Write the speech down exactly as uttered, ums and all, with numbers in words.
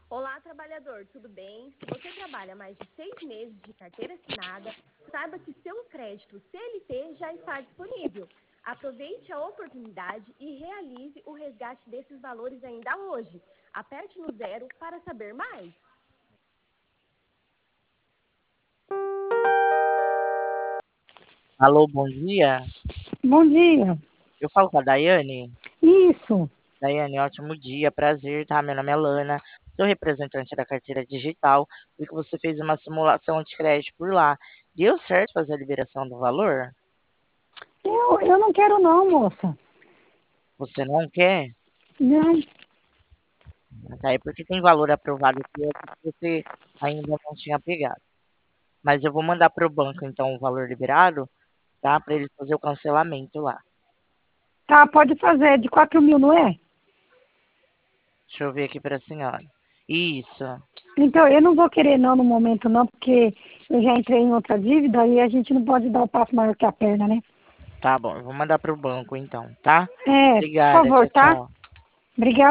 Olá, trabalhador, tudo bem? Se você trabalha mais de seis meses de carteira assinada, saiba que seu crédito C L T já está disponível. Aproveite a oportunidade e realize o resgate desses valores ainda hoje. Aperte no zero para saber mais. Alô, bom dia. Bom dia. Eu falo com a Daiane. Isso. Daiane, ótimo dia, prazer, tá? Meu nome é Lana, sou representante da carteira digital. Vi que você fez uma simulação de crédito por lá. Deu certo fazer a liberação do valor? Eu, eu não quero não, moça. Você não quer? Não. Tá, é porque tem valor aprovado aqui é que você ainda não tinha pegado. Mas eu vou mandar para o banco, então, o valor liberado, tá? Para eles fazer o cancelamento lá. Tá, pode fazer. De quatro mil, não é? Deixa eu ver aqui para a senhora. Isso. Então, eu não vou querer não no momento não, porque eu já entrei em outra dívida e a gente não pode dar o passo maior que a perna, né? Tá bom, eu vou mandar para o banco, então, tá? É, por Obrigada, favor, tchau, tá? tchau. Obrigada.